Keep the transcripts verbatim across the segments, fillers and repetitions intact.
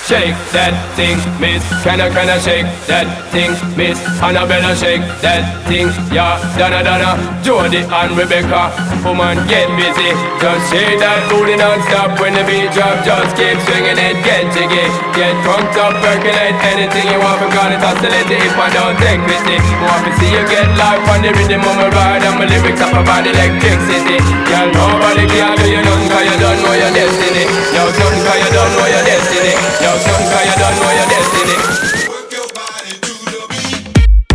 Shake that thing, miss. Can I, can I shake that thing, miss? Annabella, shake that thing, yeah. Donna, Donna, Jody and Rebecca. Woman, get busy. Just shake that booty non-stop when the beat drop. Just keep swinging it, get jiggy. Get drunk up, percolate anything you want. Forgot it, oscillate it if I don't take pity. Want to see you get live on the rhythm of my ride. And my lyrics up about electricity. Girl, nobody can do you none, cause you don't know your destiny. Yo, son, cause you don't know your destiny. Yo, son, cause you don't know your destiny. Work your body to the beat.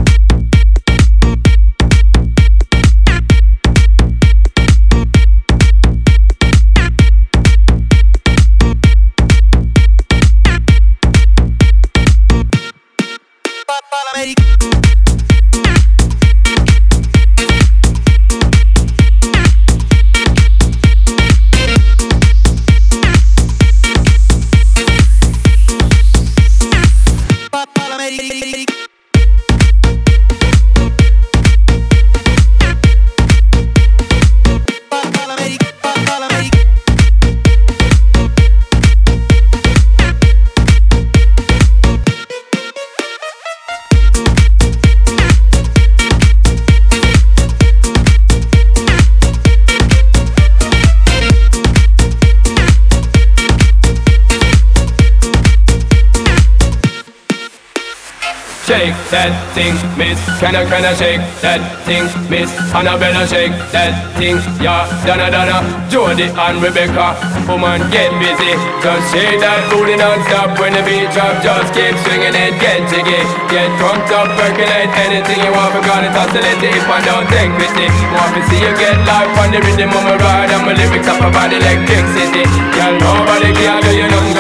Shake that thing, miss. Can I, can I shake that thing, miss? Annabella, shake that thing, yeah. Donna, Donna, Jody and Rebecca. Woman, get busy. Just shake that booty non-stop when the beat drop. Just keep swinging it, get jiggy. Get drunk up, percolate anything you want. Forgot it, oscillate it if I don't take pity. Want to see you get live on the rhythm of my ride. And my lyrics up about electricity. Girl, nobody can do you none.